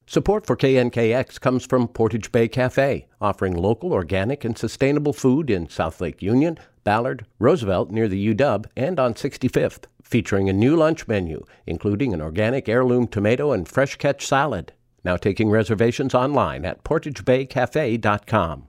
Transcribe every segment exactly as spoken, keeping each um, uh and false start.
Support for K N K X comes from Portage Bay Cafe, offering local, organic, and sustainable food in South Lake Union, Ballard, Roosevelt near the U W, and on sixty-fifth, featuring a new lunch menu, including an organic heirloom tomato and fresh catch salad. Now taking reservations online at portage bay cafe dot com.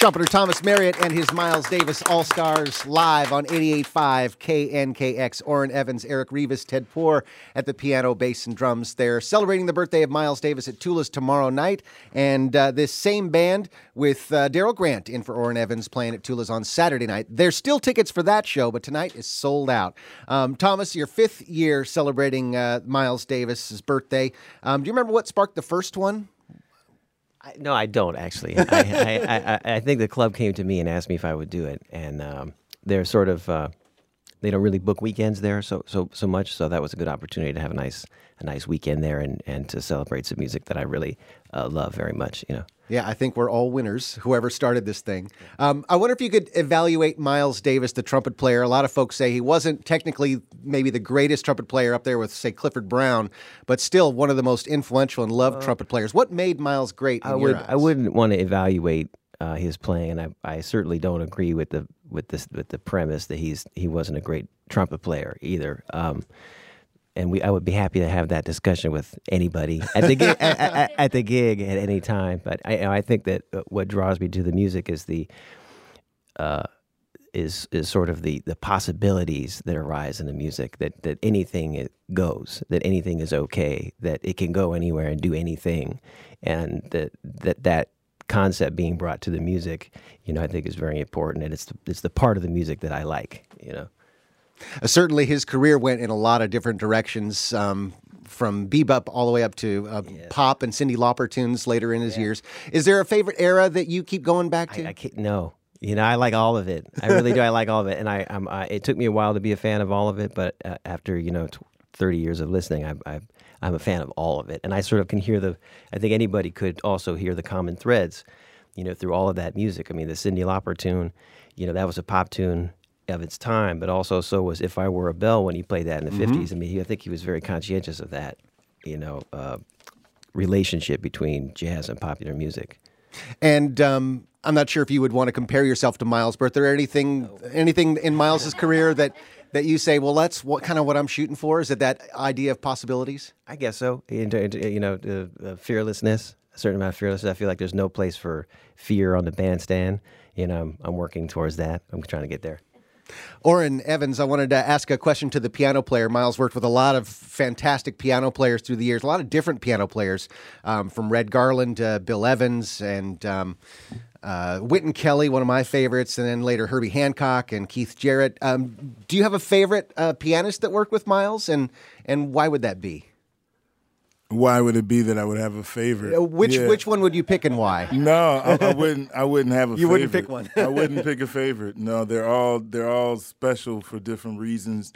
Trumpeter Thomas Marriott and his Miles Davis All-Stars live on eighty-eight point five K N K X. Orrin Evans, Eric Rivas, Ted Poor at the piano, bass, and drums. They're celebrating the birthday of Miles Davis at Tula's tomorrow night. And uh, this same band with uh, Daryl Grant in for Orrin Evans playing at Tula's on Saturday night. There's still tickets for that show, but tonight is sold out. Um, Thomas, your fifth year celebrating uh, Miles Davis's birthday. Um, do you remember what sparked the first one? I, no, I don't actually. I, I, I, I think the club came to me and asked me if I would do it, and um, they're sort of uh, they don't really book weekends there so so so much. So that was a good opportunity to have a nice a nice weekend there and, and to celebrate some music that I really uh, love very much. You know. Yeah, I think we're all winners, whoever started this thing. Um, I wonder if you could evaluate Miles Davis, the trumpet player. A lot of folks say he wasn't technically maybe the greatest trumpet player up there with, say, Clifford Brown, but still one of the most influential and loved uh, trumpet players. What made Miles great in I your would, eyes? I wouldn't want to evaluate uh, his playing, and I, I certainly don't agree with the with this with the premise that he's he wasn't a great trumpet player either. Um, And we, I would be happy to have that discussion with anybody at the gig, at, at, at the gig at any time. But I, I think that what draws me to the music is the, uh, is is sort of the, the possibilities that arise in the music. That that anything goes, that anything is okay, that it can go anywhere and do anything, and that that that concept being brought to the music, you know, I think is very important, and it's the, it's the part of the music that I like, you know. Uh, certainly, his career went in a lot of different directions, um, from bebop all the way up to uh, yeah. pop and Cyndi Lauper tunes later in his yeah. years. Is there a favorite era that you keep going back to? I, I can't, no. You know, I like all of it. I really do. I like all of it. And I, I'm, I, it took me a while to be a fan of all of it, but uh, after, you know, thirty years of listening, I, I, I'm a fan of all of it. And I sort of can hear the, I think anybody could also hear the common threads, you know, through all of that music. I mean, the Cyndi Lauper tune, you know, that was a pop tune of its time, but also so was If I Were a Bell when he played that in the mm-hmm. fifties. I mean, he, I think he was very conscientious of that, you know, uh, relationship between jazz and popular music. And um, I'm not sure if you would want to compare yourself to Miles, but is there anything anything in Miles's career that, that you say, well, that's what kind of what I'm shooting for? Is it that idea of possibilities? I guess so. You know, the, the fearlessness, a certain amount of fearlessness. I feel like there's no place for fear on the bandstand. You know, I'm, I'm working towards that. I'm trying to get there. Orrin Evans, I wanted to ask a question to the piano player. Miles worked with a lot of fantastic piano players through the years, a lot of different piano players, um, from Red Garland to Bill Evans and um, uh, Wynton Kelly, one of my favorites, and then later Herbie Hancock and Keith Jarrett. Um, do you have a favorite uh, pianist that worked with Miles, and, and why would that be? Why would it be that I would have a favorite? Uh, which yeah. which one would you pick and why? No, I, I wouldn't. I wouldn't have a. You favorite. wouldn't pick one. I wouldn't pick a favorite. No, they're all they're all special for different reasons,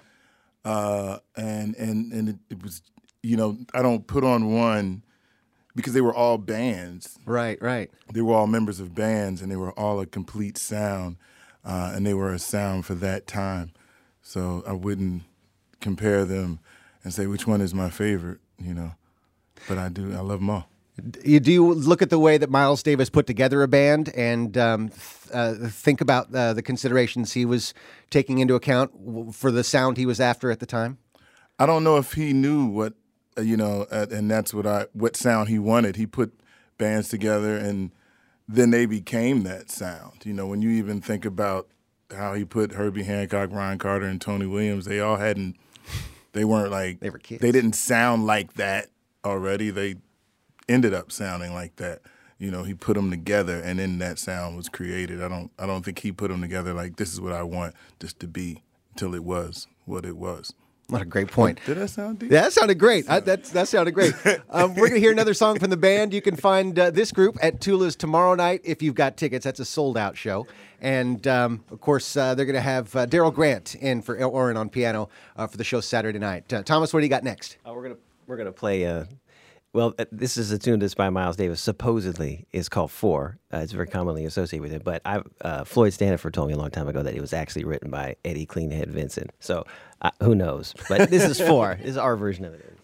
uh, and and and it, it was, you know, I don't put on one because they were all bands. Right, right. They were all members of bands, and they were all a complete sound, uh, and they were a sound for that time. So I wouldn't compare them and say which one is my favorite. You know. But I do. I love them all. You do you look at the way that Miles Davis put together a band and um, th- uh, think about uh, the considerations he was taking into account w- for the sound he was after at the time? I don't know if he knew what, uh, you know, uh, and that's what I what sound he wanted. He put bands together, and then they became that sound. You know, when you even think about how he put Herbie Hancock, Ryan Carter, and Tony Williams, they all hadn't. They weren't like they were kids. They didn't sound like that. Already, they ended up sounding like that. You know, he put them together, and then that sound was created. I don't, I don't think he put them together like this is what I want this to be until it was what it was. What a great point. Did that sound deep? Yeah, that sounded great. I, that, that sounded great. Um, we're going to hear another song from the band. You can find uh, this group at Tula's tomorrow night if you've got tickets. That's a sold-out show. And, um, of course, uh, they're going to have uh, Daryl Grant in for Orrin on piano uh, for the show Saturday night. Uh, Thomas, what do you got next? Uh, we're going to we're gonna play... Uh Well, this is a tune that's by Miles Davis. Supposedly, is called Four. Uh, it's very commonly associated with it. But I, uh, Floyd Stanford told me a long time ago that it was actually written by Eddie Cleanhead Vincent. So uh, who knows? But this is Four. This is our version of it.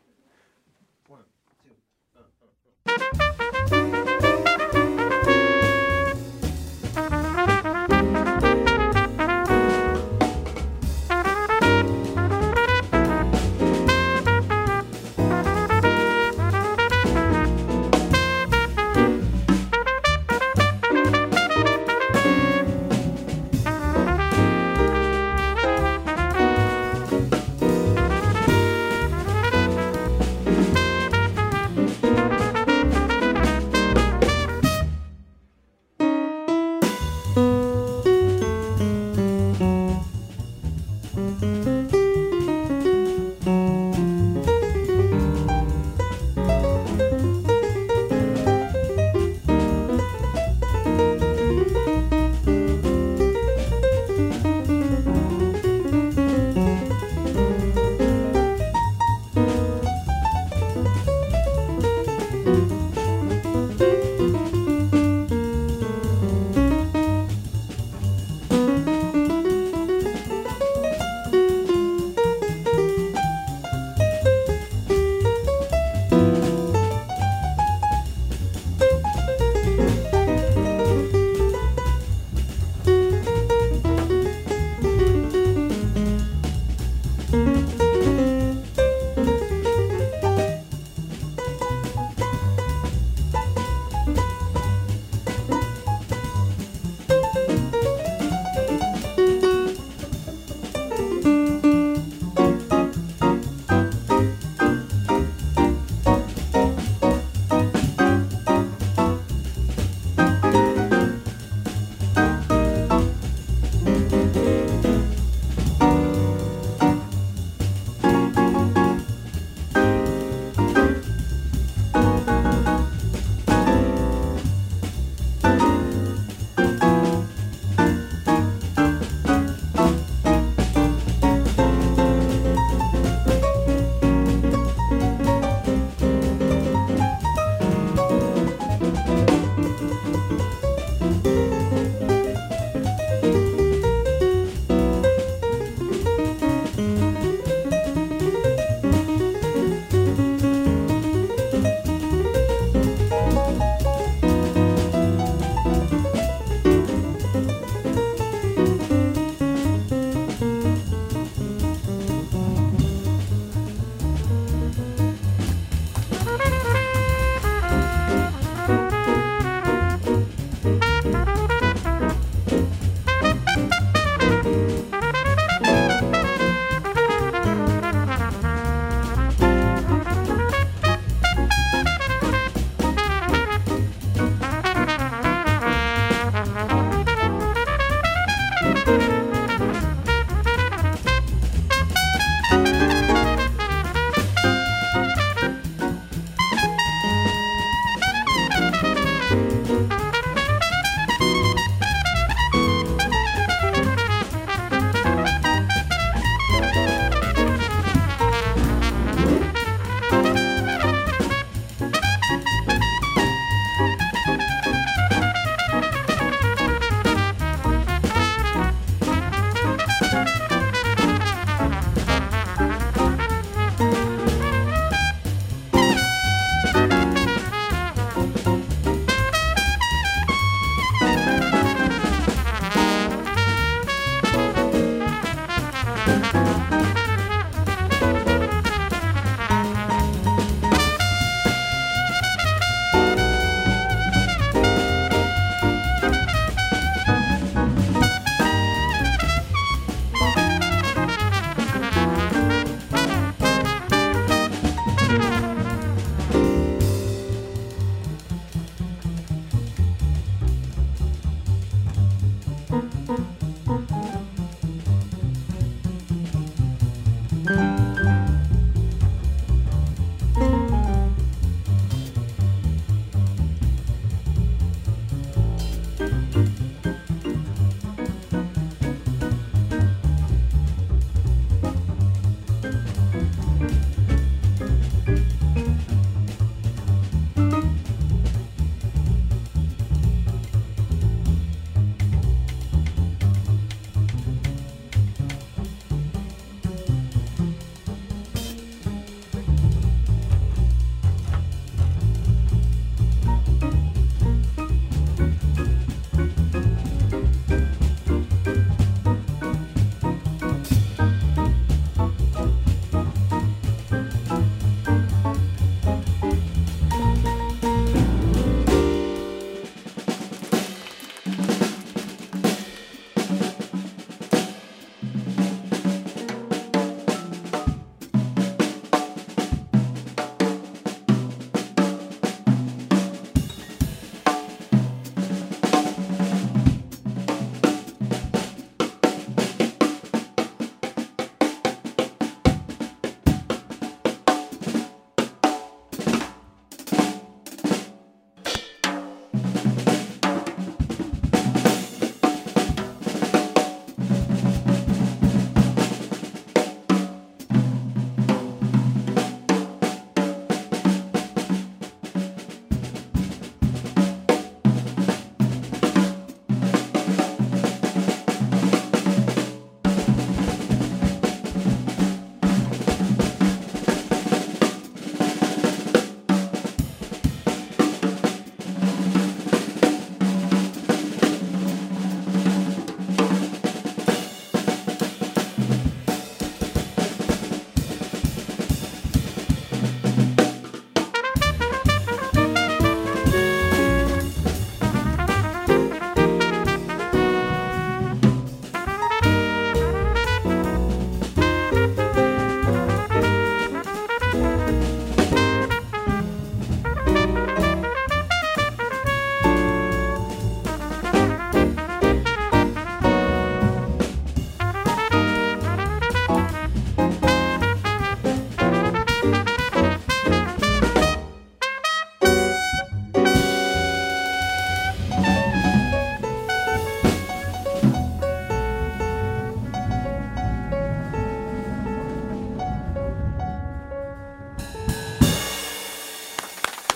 One, two, uh, uh.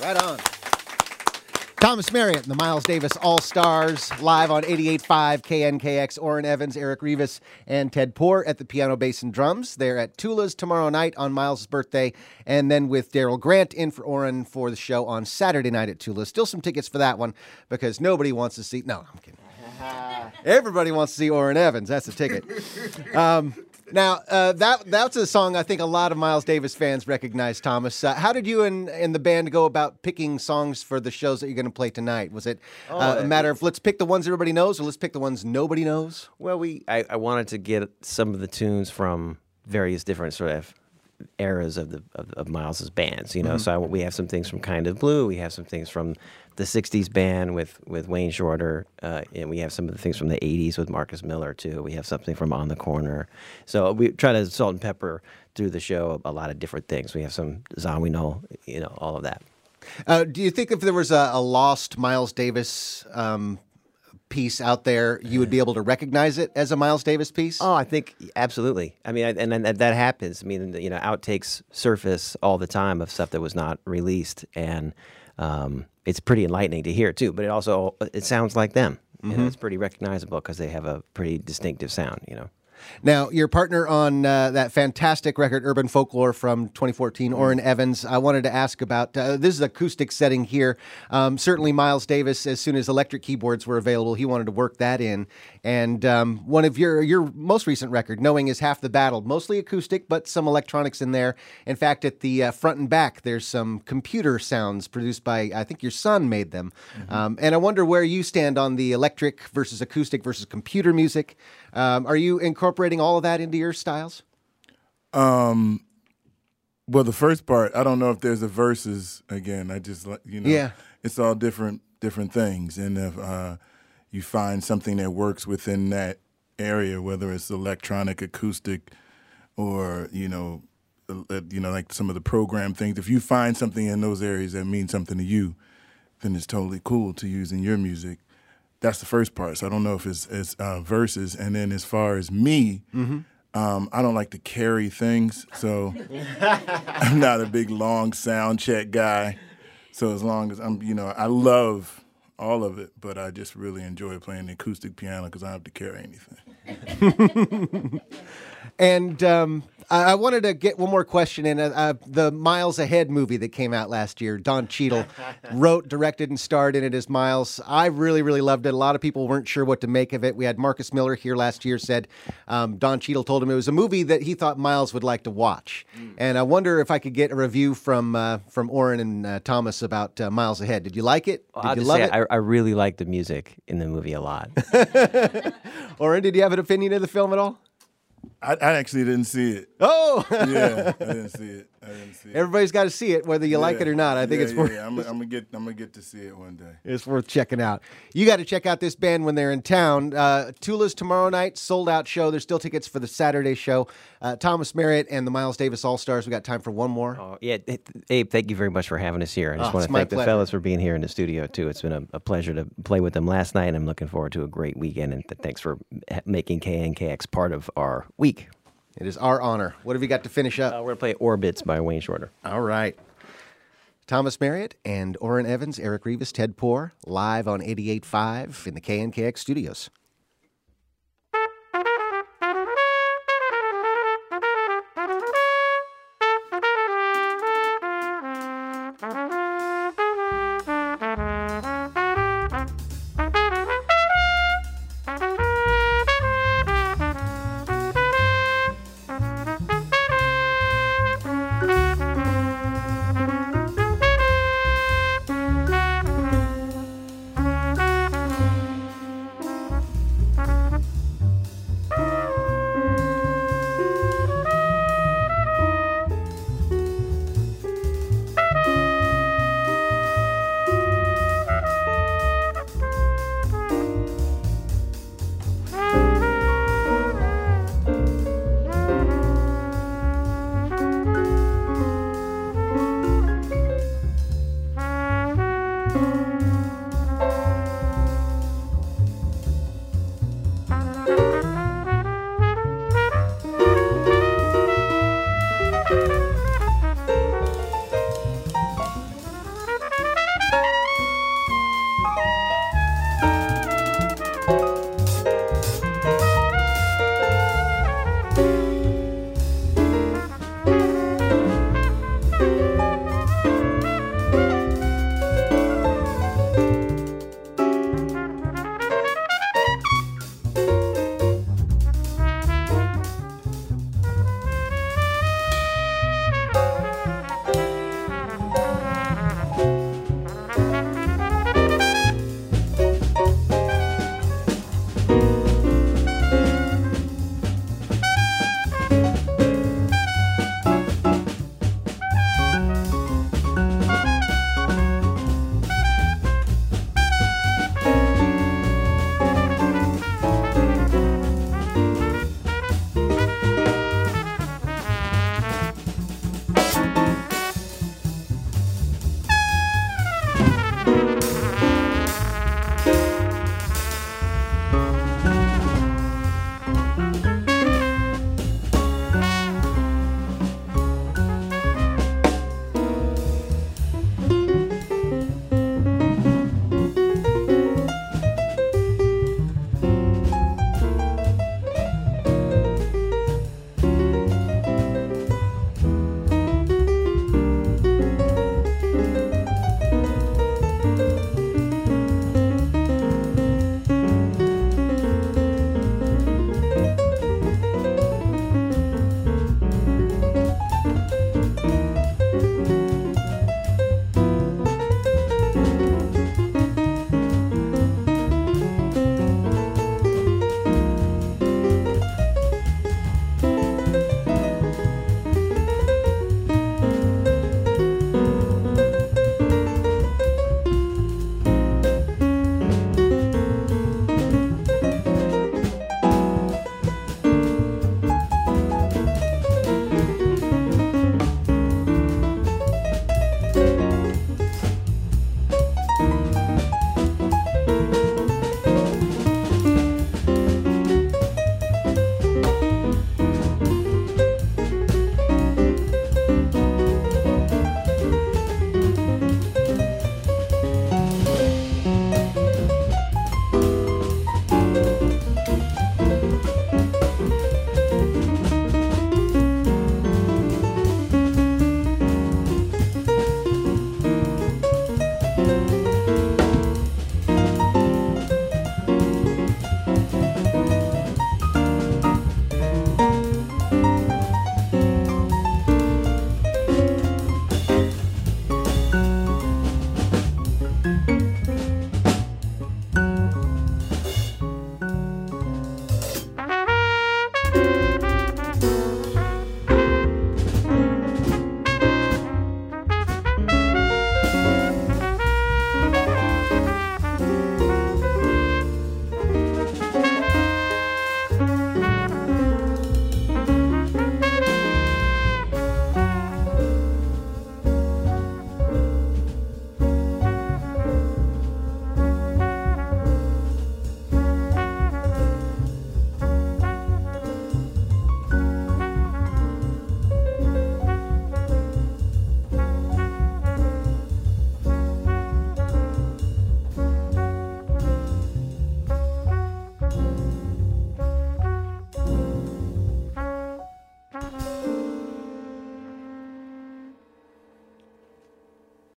Right on. Thomas Marriott and the Miles Davis All-Stars live on eighty-eight point five K N K X. Orrin Evans, Eric Rivas, and Ted Poor at the piano, bass, and drums. They're at Tula's tomorrow night on Miles' birthday, and then with Daryl Grant in for Orrin for the show on Saturday night at Tula's. Still some tickets for that one because nobody wants to see... No, I'm kidding. Everybody wants to see Orrin Evans. That's the ticket. Um, now, uh, that that's a song I think a lot of Miles Davis fans recognize, Thomas. Uh, how did you and, and the band go about picking songs for the shows that you're going to play tonight? Was it uh, a matter of let's pick the ones everybody knows or let's pick the ones nobody knows? Well, we I, I wanted to get some of the tunes from various different sort of eras of the of, of Miles's bands, you know. Mm-hmm. So I, we have some things from Kind of Blue, we have some things from the sixties band with, with Wayne Shorter, uh, and we have some of the things from the eighties with Marcus Miller, too. We have something from On the Corner. So we try to salt and pepper through the show a lot of different things. We have some Zawinul, you know, all of that. Uh, do you think if there was a, a lost Miles Davis um, piece out there, you would be able to recognize it as a Miles Davis piece? Oh, I think absolutely. I mean, and, and that happens. I mean, you know, outtakes surface all the time of stuff that was not released, and um, it's pretty enlightening to hear too. But it also it sounds like them. You mm-hmm. know, it's pretty recognizable because they have a pretty distinctive sound. You know. Now, your partner on uh, that fantastic record, Urban Folklore, from twenty fourteen, Orrin Evans, I wanted to ask about, uh, this is acoustic setting here. Um, certainly Miles Davis, as soon as electric keyboards were available, he wanted to work that in. And um, one of your your most recent record, Knowing Is Half the Battle, mostly acoustic, but some electronics in there. In fact, at the uh, front and back, there's some computer sounds produced by, I think your son made them. Mm-hmm. Um, and I wonder where you stand on the electric versus acoustic versus computer music. Um, are you incorporating all of that into your styles? Um, well, the first part, I don't know if there's a verses again. I just, you know, yeah. It's all different, different things. And if uh, you find something that works within that area, whether it's electronic, acoustic, or, you know, uh, you know, like some of the program things, if you find something in those areas that means something to you, then it's totally cool to use in your music. That's the first part. So I don't know if it's, it's uh, verses. And then as far as me, mm-hmm. um, I don't like to carry things. So I'm not a big long sound check guy. So as long as I'm, you know, I love all of it, but I just really enjoy playing the acoustic piano because I don't have to carry anything. And um, I wanted to get one more question in. Uh, uh, the Miles Ahead movie that came out last year, Don Cheadle wrote, directed, and starred in it as Miles. I really, really loved it. A lot of people weren't sure what to make of it. We had Marcus Miller here last year said um, Don Cheadle told him it was a movie that he thought Miles would like to watch. Mm. And I wonder if I could get a review from uh, from Orrin and uh, Thomas about uh, Miles Ahead. Did you like it? Did well, I'll you just love say it? I, I really liked the music in the movie a lot. Orrin, did you have an opinion of the film at all? I, I actually didn't see it. Oh! Yeah, I didn't see it. I didn't see it. Everybody's got to see it, whether you yeah. like it or not. I think yeah, it's yeah, worth. Yeah, I'm, I'm gonna get. I'm gonna get to see it one day. It's worth checking out. You got to check out this band when they're in town. Uh, Tula's tomorrow night, sold out show. There's still tickets for the Saturday show. Uh, Thomas Marriott and the Miles Davis All Stars. We got time for one more. Oh, yeah, Abe, thank you very much for having us here. I just oh, want to thank pleasure. the fellas for being here in the studio too. It's been a, a pleasure to play with them last night. I'm looking forward to a great weekend, and th- thanks for making K N K X part of our week. It is our honor. What have you got to finish up? Uh, we're going to play Orbits by Wayne Shorter. All right. Thomas Marriott and Orrin Evans, Eric Rivas, Ted Poor, live on eighty-eight point five in the K N K X studios.